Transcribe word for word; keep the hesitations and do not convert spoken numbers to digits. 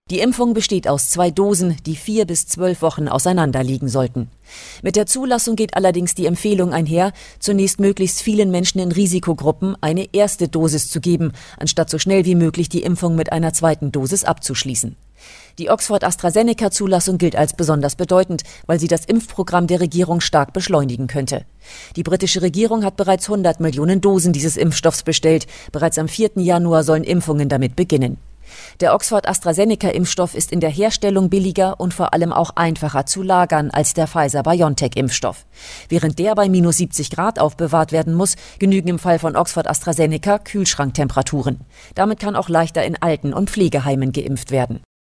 Die Impfung besteht aus zwei Dosen, die vier bis zwölf Wochen auseinander liegen sollten. Mit der Zulassung geht allerdings die Empfehlung einher, zunächst möglichst vielen Menschen in Risikogruppen eine erste Dosis zu geben, anstatt so schnell wie möglich die Impfung mit einer zweiten Dosis abzuschließen. Die Oxford-AstraZeneca-Zulassung gilt als besonders bedeutend, weil sie das Impfprogramm der Regierung stark beschleunigen könnte. Die britische Regierung hat bereits hundert Millionen Dosen dieses Impfstoffs bestellt. Bereits am vierten Januar sollen Impfungen damit beginnen. Der Oxford-AstraZeneca-Impfstoff ist in der Herstellung billiger und vor allem auch einfacher zu lagern als der Pfizer-BioNTech-Impfstoff. Während der bei minus siebzig Grad aufbewahrt werden muss, genügen im Fall von Oxford-AstraZeneca Kühlschranktemperaturen. Damit kann auch leichter in Alten- und Pflegeheimen geimpft werden.